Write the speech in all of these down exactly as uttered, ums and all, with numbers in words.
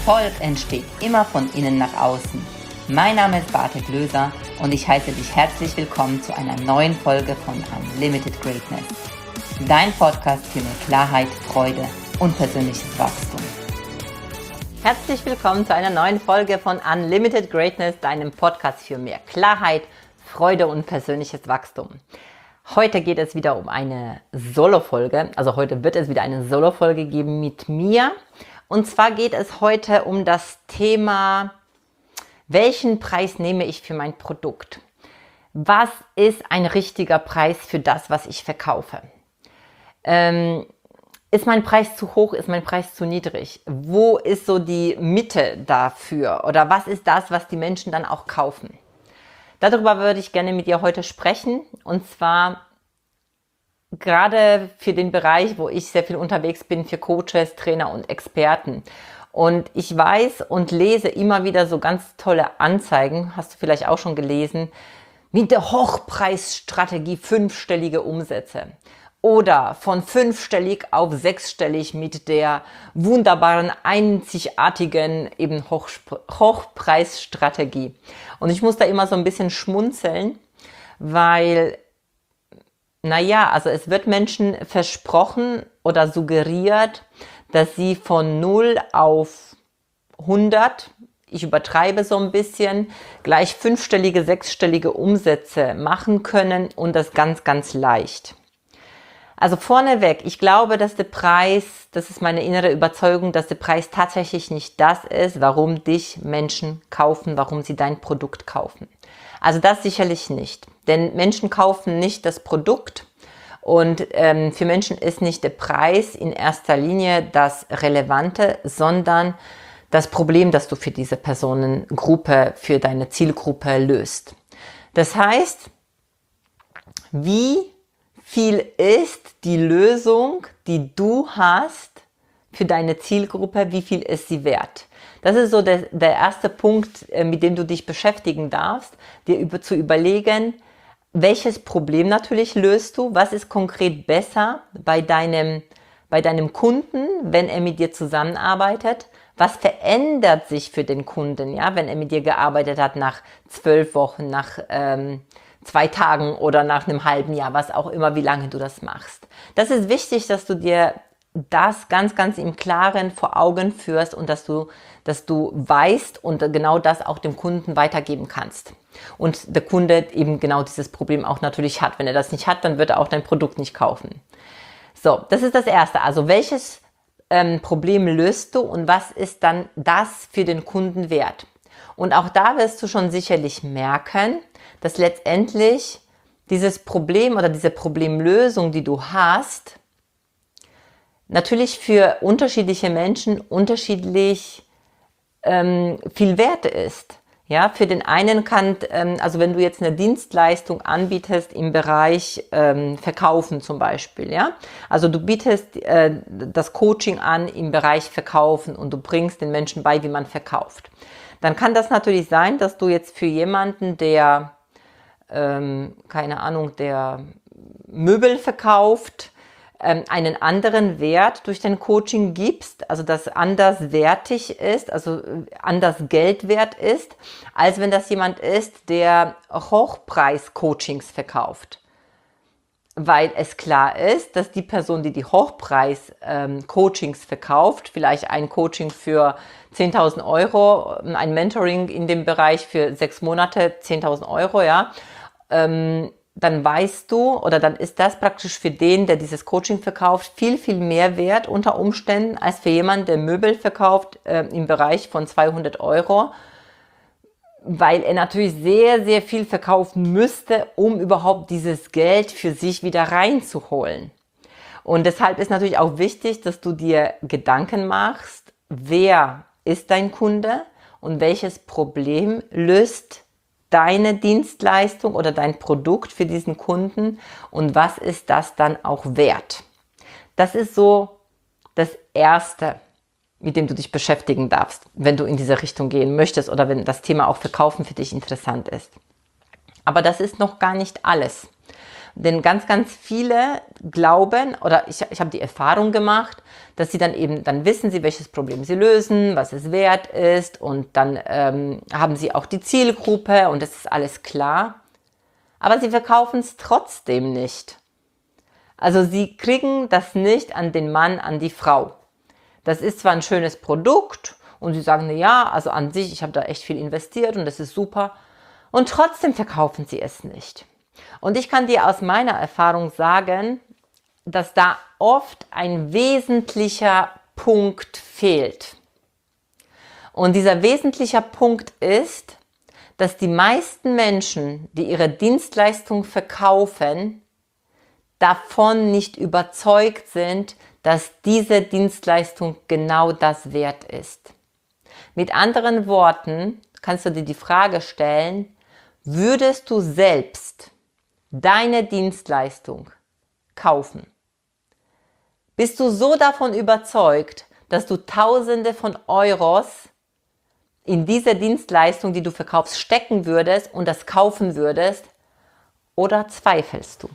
Erfolg entsteht immer von innen nach außen. Mein Name ist Bartek Löser und ich heiße dich herzlich willkommen zu einer neuen Folge von Unlimited Greatness. Dein Podcast für mehr Klarheit, Freude und persönliches Wachstum. Herzlich willkommen zu einer neuen Folge von Unlimited Greatness, deinem Podcast für mehr Klarheit, Freude und persönliches Wachstum. Heute geht es wieder um eine Solo-Folge, also heute wird es wieder eine Solo-Folge geben mit mir. Und zwar geht es heute um das Thema, welchen Preis nehme ich für mein Produkt? Was ist ein richtiger Preis für das, was ich verkaufe? Ähm, ist mein Preis zu hoch? Ist mein Preis zu niedrig? Wo ist so die Mitte dafür? Oder was ist das, was die Menschen dann auch kaufen? Darüber würde ich gerne mit dir heute sprechen. Und zwar gerade für den Bereich, wo ich sehr viel unterwegs bin, für Coaches, Trainer und Experten. Und ich weiß und lese immer wieder so ganz tolle Anzeigen, hast du vielleicht auch schon gelesen, mit der Hochpreisstrategie fünfstellige Umsätze. Oder von fünfstellig auf sechsstellig mit der wunderbaren, einzigartigen eben Hochsp- Hochpreisstrategie. Und ich muss da immer so ein bisschen schmunzeln, weil Naja, also es wird Menschen versprochen oder suggeriert, dass sie von null auf hundert, ich übertreibe so ein bisschen, gleich fünfstellige, sechsstellige Umsätze machen können und das ganz, ganz leicht. Also vorneweg, ich glaube, dass der Preis, das ist meine innere Überzeugung, dass der Preis tatsächlich nicht das ist, warum dich Menschen kaufen, warum sie dein Produkt kaufen. Also das sicherlich nicht, denn Menschen kaufen nicht das Produkt und ähm, für Menschen ist nicht der Preis in erster Linie das Relevante, sondern das Problem, das du für diese Personengruppe, für deine Zielgruppe löst. Das heißt, wie viel ist die Lösung, die du hast für deine Zielgruppe, wie viel ist sie wert? Das ist so der, der erste Punkt, mit dem du dich beschäftigen darfst, dir über, zu überlegen, welches Problem natürlich löst du, was ist konkret besser bei deinem, bei deinem Kunden, wenn er mit dir zusammenarbeitet, was verändert sich für den Kunden, ja, wenn er mit dir gearbeitet hat nach zwölf Wochen, nach ähm, zwei Tagen oder nach einem halben Jahr, was auch immer, wie lange du das machst. Das ist wichtig, dass du dir das ganz, ganz im Klaren vor Augen führst und dass du, dass du weißt und genau das auch dem Kunden weitergeben kannst. Und der Kunde eben genau dieses Problem auch natürlich hat. Wenn er das nicht hat, dann wird er auch dein Produkt nicht kaufen. So, das ist das Erste. Also welches ähm, Problem löst du und was ist dann das für den Kunden wert? Und auch da wirst du schon sicherlich merken, dass letztendlich dieses Problem oder diese Problemlösung, die du hast, natürlich für unterschiedliche Menschen unterschiedlich ähm, viel wert ist. Ja, für den einen kann, ähm, also wenn du jetzt eine Dienstleistung anbietest im Bereich ähm, Verkaufen zum Beispiel, ja, also du bietest äh, das Coaching an im Bereich Verkaufen und du bringst den Menschen bei, wie man verkauft, dann kann das natürlich sein, dass du jetzt für jemanden, der, ähm, keine Ahnung, der Möbel verkauft, einen anderen Wert durch dein Coaching gibst, also das anders wertig ist, also anders Geld wert ist, als wenn das jemand ist, der Hochpreis-Coachings verkauft. Weil es klar ist, dass die Person, die die Hochpreis-Coachings verkauft, vielleicht ein Coaching für zehntausend Euro, ein Mentoring in dem Bereich für sechs Monate, zehntausend Euro, ja, ähm, dann weißt du oder dann ist das praktisch für den, der dieses Coaching verkauft, viel, viel mehr wert unter Umständen als für jemanden, der Möbel verkauft äh, im Bereich von zweihundert Euro, weil er natürlich sehr, sehr viel verkaufen müsste, um überhaupt dieses Geld für sich wieder reinzuholen. Und deshalb ist natürlich auch wichtig, dass du dir Gedanken machst, wer ist dein Kunde und welches Problem löst deine Dienstleistung oder dein Produkt für diesen Kunden und was ist das dann auch wert? Das ist so das Erste, mit dem du dich beschäftigen darfst, wenn du in diese Richtung gehen möchtest oder wenn das Thema auch Verkaufen für dich interessant ist. Aber das ist noch gar nicht alles. Denn ganz, ganz viele glauben, oder ich, ich habe die Erfahrung gemacht, dass sie dann eben, dann wissen sie, welches Problem sie lösen, was es wert ist, und dann ähm, haben sie auch die Zielgruppe und das ist alles klar. Aber sie verkaufen es trotzdem nicht. Also sie kriegen das nicht an den Mann, an die Frau. Das ist zwar ein schönes Produkt und sie sagen, na ja, also an sich, ich habe da echt viel investiert und das ist super. Und trotzdem verkaufen sie es nicht. Und ich kann dir aus meiner Erfahrung sagen, dass da oft ein wesentlicher Punkt fehlt. Und dieser wesentliche Punkt ist, dass die meisten Menschen, die ihre Dienstleistung verkaufen, davon nicht überzeugt sind, dass diese Dienstleistung genau das wert ist. Mit anderen Worten kannst du dir die Frage stellen, würdest du selbst deine Dienstleistung kaufen? Bist du so davon überzeugt, dass du Tausende von Euros in diese Dienstleistung, die du verkaufst, stecken würdest und das kaufen würdest? Oder zweifelst du?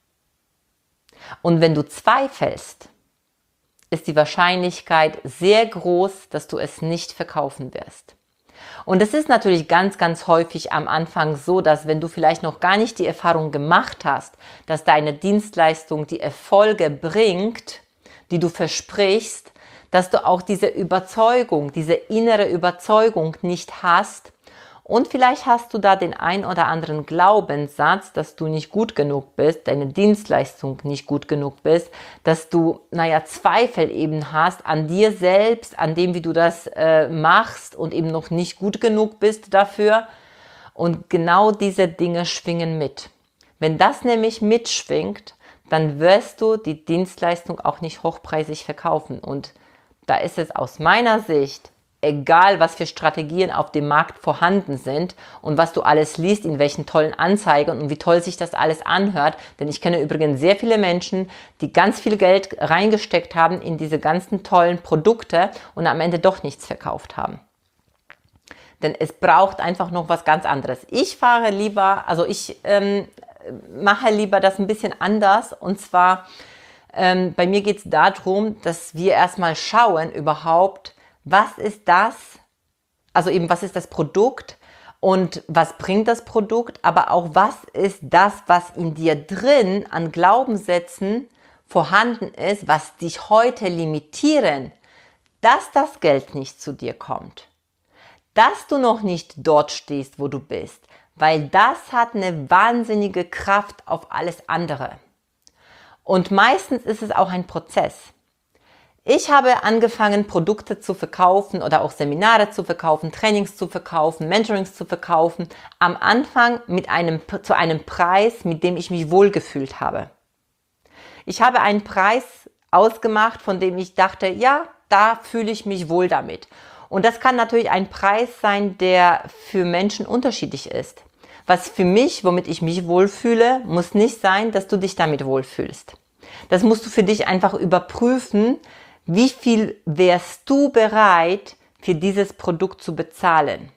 Und wenn du zweifelst, ist die Wahrscheinlichkeit sehr groß, dass du es nicht verkaufen wirst. Und es ist natürlich ganz, ganz häufig am Anfang so, dass wenn du vielleicht noch gar nicht die Erfahrung gemacht hast, dass deine Dienstleistung die Erfolge bringt, die du versprichst, dass du auch diese Überzeugung, diese innere Überzeugung nicht hast. Und vielleicht hast du da den ein oder anderen Glaubenssatz, dass du nicht gut genug bist, deine Dienstleistung nicht gut genug bist, dass du, naja, Zweifel eben hast an dir selbst, an dem, wie du das äh, machst und eben noch nicht gut genug bist dafür. Und genau diese Dinge schwingen mit. Wenn das nämlich mitschwingt, dann wirst du die Dienstleistung auch nicht hochpreisig verkaufen. Und da ist es aus meiner Sicht egal, was für Strategien auf dem Markt vorhanden sind und was du alles liest, in welchen tollen Anzeigen und wie toll sich das alles anhört. Denn ich kenne übrigens sehr viele Menschen, die ganz viel Geld reingesteckt haben in diese ganzen tollen Produkte und am Ende doch nichts verkauft haben. Denn es braucht einfach noch was ganz anderes. Ich fahre lieber, also ich ähm, mache lieber das ein bisschen anders, und zwar ähm, bei mir geht es darum, dass wir erstmal schauen überhaupt, was ist das, also eben was ist das Produkt und was bringt das Produkt, aber auch was ist das, was in dir drin an Glaubenssätzen vorhanden ist, was dich heute limitieren, dass das Geld nicht zu dir kommt, dass du noch nicht dort stehst, wo du bist, weil das hat eine wahnsinnige Kraft auf alles andere. Und meistens ist es auch ein Prozess. Ich habe angefangen, Produkte zu verkaufen oder auch Seminare zu verkaufen, Trainings zu verkaufen, Mentorings zu verkaufen, am Anfang mit einem, zu einem Preis, mit dem ich mich wohlgefühlt habe. Ich habe einen Preis ausgemacht, von dem ich dachte, ja, da fühle ich mich wohl damit. Und das kann natürlich ein Preis sein, der für Menschen unterschiedlich ist. Was für mich, womit ich mich wohlfühle, muss nicht sein, dass du dich damit wohlfühlst. Das musst du für dich einfach überprüfen. Wie viel wärst du bereit, für dieses Produkt zu bezahlen?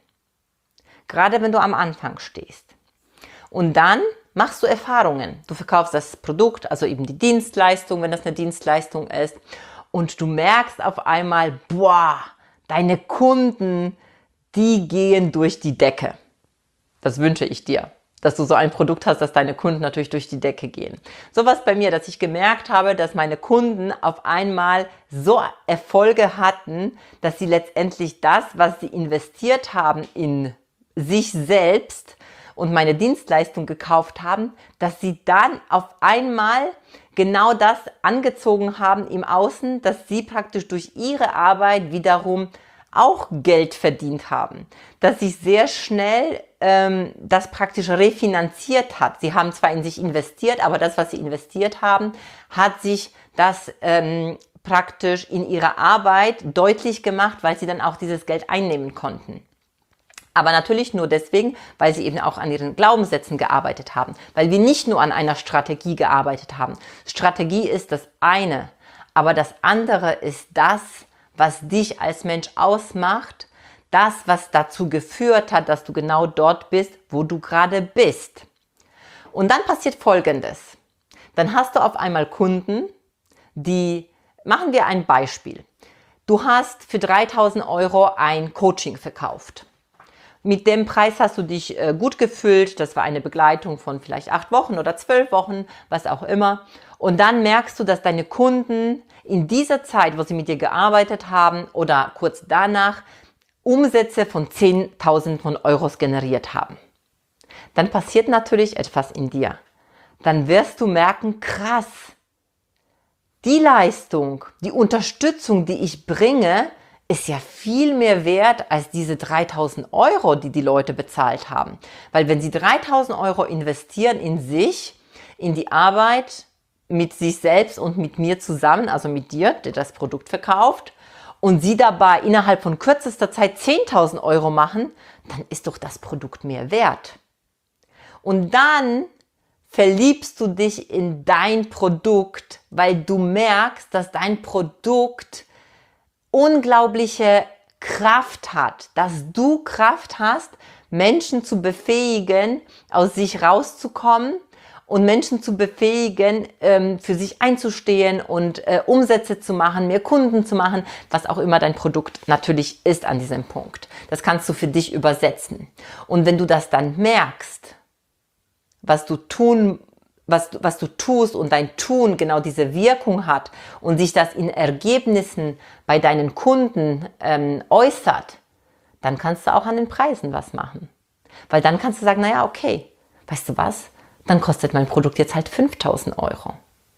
Gerade wenn du am Anfang stehst. Und dann machst du Erfahrungen. Du verkaufst das Produkt, also eben die Dienstleistung, wenn das eine Dienstleistung ist. Und du merkst auf einmal, boah, deine Kunden, die gehen durch die Decke. Das wünsche ich dir, dass du so ein Produkt hast, dass deine Kunden natürlich durch die Decke gehen. So was bei mir, dass ich gemerkt habe, dass meine Kunden auf einmal so Erfolge hatten, dass sie letztendlich das, was sie investiert haben in sich selbst und meine Dienstleistung gekauft haben, dass sie dann auf einmal genau das angezogen haben im Außen, dass sie praktisch durch ihre Arbeit wiederum auch Geld verdient haben, dass sich sehr schnell ähm, das praktisch refinanziert hat. Sie haben zwar in sich investiert, aber das, was sie investiert haben, hat sich das ähm, praktisch in ihrer Arbeit deutlich gemacht, weil sie dann auch dieses Geld einnehmen konnten. Aber natürlich nur deswegen, weil sie eben auch an ihren Glaubenssätzen gearbeitet haben, weil wir nicht nur an einer Strategie gearbeitet haben. Strategie ist das eine, aber das andere ist das, was dich als Mensch ausmacht, das, was dazu geführt hat, dass du genau dort bist, wo du gerade bist. Und dann passiert Folgendes. Dann hast du auf einmal Kunden, die, machen wir ein Beispiel. Du hast für dreitausend Euro ein Coaching verkauft. Mit dem Preis hast du dich äh, gut gefühlt. Das war eine Begleitung von vielleicht acht Wochen oder zwölf Wochen, was auch immer. Und dann merkst du, dass deine Kunden in dieser Zeit, wo sie mit dir gearbeitet haben oder kurz danach, Umsätze von zehntausend Euros generiert haben. Dann passiert natürlich etwas in dir. Dann wirst du merken, krass, die Leistung, die Unterstützung, die ich bringe, ist ja viel mehr wert als diese dreitausend Euro, die die Leute bezahlt haben. Weil wenn sie dreitausend Euro investieren in sich, in die Arbeit mit sich selbst und mit mir zusammen, also mit dir, der das Produkt verkauft, und sie dabei innerhalb von kürzester Zeit zehntausend Euro machen, dann ist doch das Produkt mehr wert. Und dann verliebst du dich in dein Produkt, weil du merkst, dass dein Produkt unglaubliche Kraft hat, dass du Kraft hast, Menschen zu befähigen, aus sich rauszukommen und Menschen zu befähigen, für sich einzustehen und Umsätze zu machen, mehr Kunden zu machen, was auch immer dein Produkt natürlich ist an diesem Punkt. Das kannst du für dich übersetzen. Und wenn du das dann merkst, was du tun, was, was du tust und dein Tun genau diese Wirkung hat und sich das in Ergebnissen bei deinen Kunden ähm, äußert, dann kannst du auch an den Preisen was machen. Weil dann kannst du sagen, naja, okay, weißt du was, dann kostet mein Produkt jetzt halt fünftausend Euro.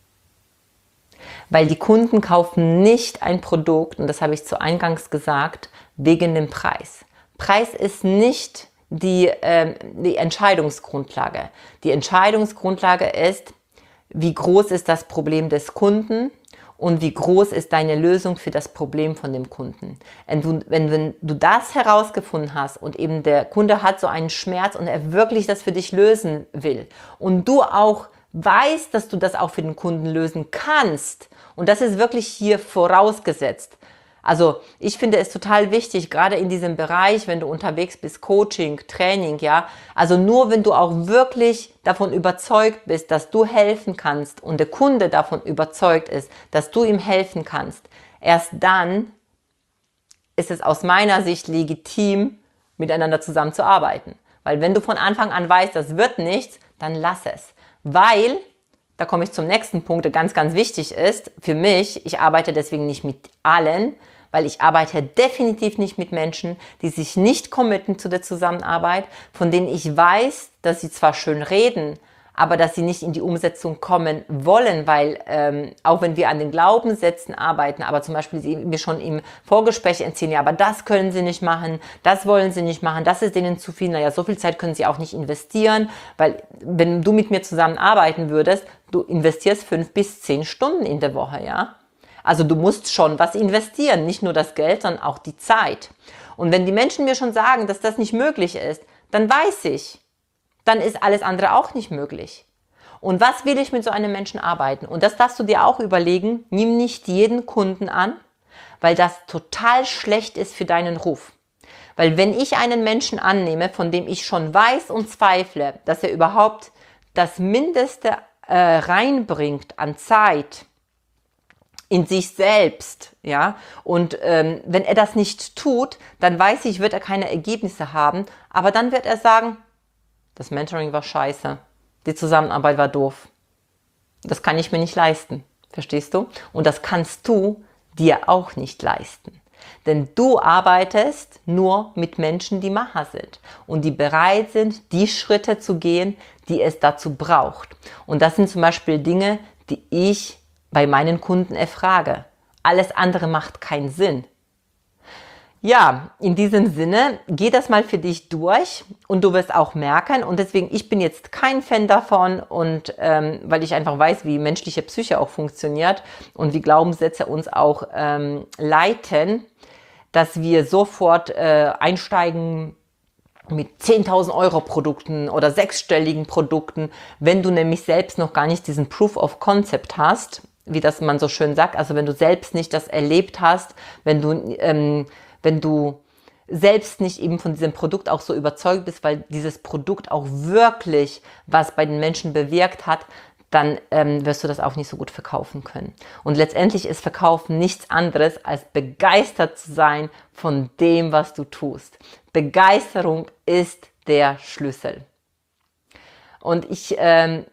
Weil die Kunden kaufen nicht ein Produkt, und das habe ich zu Eingangs gesagt, wegen dem Preis. Preis ist nicht Die, äh, die Entscheidungsgrundlage. Die Entscheidungsgrundlage ist, wie groß ist das Problem des Kunden und wie groß ist deine Lösung für das Problem von dem Kunden. Wenn du, wenn, wenn du das herausgefunden hast und eben der Kunde hat so einen Schmerz und er wirklich das für dich lösen will und du auch weißt, dass du das auch für den Kunden lösen kannst, und das ist wirklich hier vorausgesetzt. Also ich finde es total wichtig, gerade in diesem Bereich, wenn du unterwegs bist, Coaching, Training, ja, also nur wenn du auch wirklich davon überzeugt bist, dass du helfen kannst und der Kunde davon überzeugt ist, dass du ihm helfen kannst, erst dann ist es aus meiner Sicht legitim, miteinander zusammenzuarbeiten. Weil wenn du von Anfang an weißt, das wird nichts, dann lass es. Weil, da komme ich zum nächsten Punkt, der ganz, ganz wichtig ist, für mich, ich arbeite deswegen nicht mit allen, weil ich arbeite definitiv nicht mit Menschen, die sich nicht committen zu der Zusammenarbeit, von denen ich weiß, dass sie zwar schön reden, aber dass sie nicht in die Umsetzung kommen wollen, weil ähm, auch wenn wir an den Glaubenssätzen arbeiten, aber zum Beispiel sie mir schon im Vorgespräch erzählen, ja, aber das können sie nicht machen, das wollen sie nicht machen, das ist denen zu viel, naja, so viel Zeit können sie auch nicht investieren, weil wenn du mit mir zusammenarbeiten würdest, du investierst fünf bis zehn Stunden in der Woche, ja. Also du musst schon was investieren, nicht nur das Geld, sondern auch die Zeit. Und wenn die Menschen mir schon sagen, dass das nicht möglich ist, dann weiß ich, dann ist alles andere auch nicht möglich. Und was will ich mit so einem Menschen arbeiten? Und das darfst du dir auch überlegen, nimm nicht jeden Kunden an, weil das total schlecht ist für deinen Ruf. Weil wenn ich einen Menschen annehme, von dem ich schon weiß und zweifle, dass er überhaupt das Mindeste äh, reinbringt an Zeit, in sich selbst, ja, und ähm, wenn er das nicht tut, dann weiß ich, wird er keine Ergebnisse haben, aber dann wird er sagen, das Mentoring war scheiße, die Zusammenarbeit war doof, das kann ich mir nicht leisten, verstehst du? Und das kannst du dir auch nicht leisten, denn du arbeitest nur mit Menschen, die Macher sind und die bereit sind, die Schritte zu gehen, die es dazu braucht. Und das sind zum Beispiel Dinge, die ich bei meinen Kunden erfrage. Alles andere macht keinen Sinn. Ja, in diesem Sinne, geh das mal für dich durch und du wirst auch merken, und deswegen, ich bin jetzt kein Fan davon, und ähm, weil ich einfach weiß, wie menschliche Psyche auch funktioniert und wie Glaubenssätze uns auch ähm, leiten, dass wir sofort äh, einsteigen mit zehntausend Euro Produkten oder sechsstelligen Produkten, wenn du nämlich selbst noch gar nicht diesen Proof of Concept hast, wie das man so schön sagt, also wenn du selbst nicht das erlebt hast, wenn du, ähm, wenn du selbst nicht eben von diesem Produkt auch so überzeugt bist, weil dieses Produkt auch wirklich was bei den Menschen bewirkt hat, dann ähm, wirst du das auch nicht so gut verkaufen können. Und letztendlich ist Verkaufen nichts anderes, als begeistert zu sein von dem, was du tust. Begeisterung ist der Schlüssel. Und ich, ähm,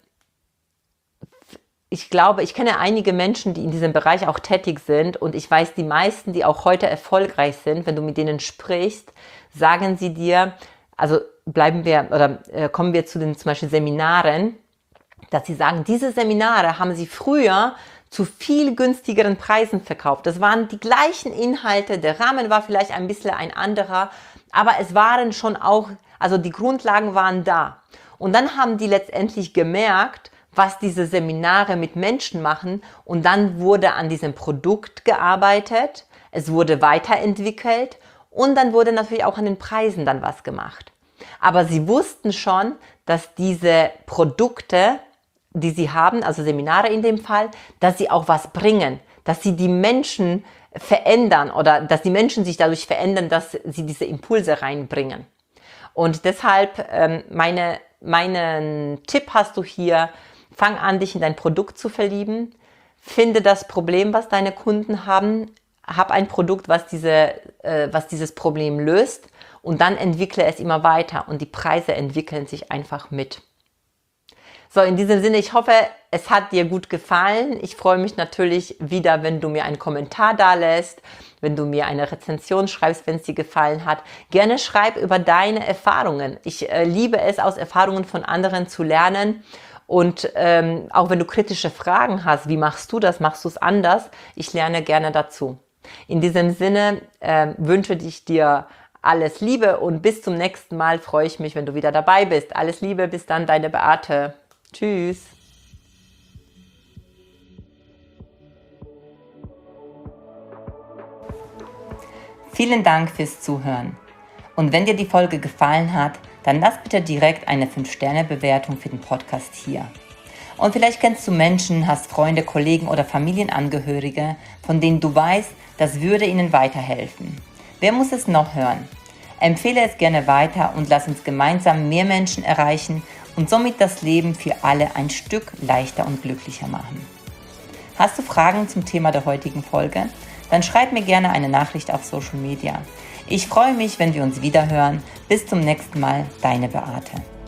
ich glaube, ich kenne einige Menschen, die in diesem Bereich auch tätig sind, und ich weiß, die meisten, die auch heute erfolgreich sind, wenn du mit denen sprichst, sagen sie dir, also bleiben wir oder äh, kommen wir zu den zum Beispiel Seminaren, dass sie sagen, diese Seminare haben sie früher zu viel günstigeren Preisen verkauft. Das waren die gleichen Inhalte, der Rahmen war vielleicht ein bisschen ein anderer, aber es waren schon auch, also die Grundlagen waren da. Und dann haben die letztendlich gemerkt, was diese Seminare mit Menschen machen, und dann wurde an diesem Produkt gearbeitet, es wurde weiterentwickelt und dann wurde natürlich auch an den Preisen dann was gemacht. Aber sie wussten schon, dass diese Produkte, die sie haben, also Seminare in dem Fall, dass sie auch was bringen, dass sie die Menschen verändern oder dass die Menschen sich dadurch verändern, dass sie diese Impulse reinbringen. Und deshalb ähm, meine, meinen Tipp hast du hier: Fang an, dich in dein Produkt zu verlieben, finde das Problem, was deine Kunden haben, hab ein Produkt, was, diese, äh, was dieses Problem löst, und dann entwickle es immer weiter und die Preise entwickeln sich einfach mit. So, in diesem Sinne, ich hoffe, es hat dir gut gefallen. Ich freue mich natürlich wieder, wenn du mir einen Kommentar da lässt, wenn du mir eine Rezension schreibst, wenn es dir gefallen hat. Gerne schreib über deine Erfahrungen. Ich äh, liebe es, aus Erfahrungen von anderen zu lernen. Und ähm, auch wenn du kritische Fragen hast, wie machst du das, machst du es anders? Ich lerne gerne dazu. In diesem Sinne äh, wünsche ich dir alles Liebe und bis zum nächsten Mal. Freue ich mich, wenn du wieder dabei bist. Alles Liebe, bis dann, deine Beate. Tschüss. Vielen Dank fürs Zuhören. Und wenn dir die Folge gefallen hat, dann lass bitte direkt eine fünf Sterne Bewertung für den Podcast hier. Und vielleicht kennst du Menschen, hast Freunde, Kollegen oder Familienangehörige, von denen du weißt, das würde ihnen weiterhelfen. Wer muss es noch hören? Empfehle es gerne weiter und lass uns gemeinsam mehr Menschen erreichen und somit das Leben für alle ein Stück leichter und glücklicher machen. Hast du Fragen zum Thema der heutigen Folge? Dann schreib mir gerne eine Nachricht auf Social Media. Ich freue mich, wenn wir uns wieder hören. Bis zum nächsten Mal, deine Beate.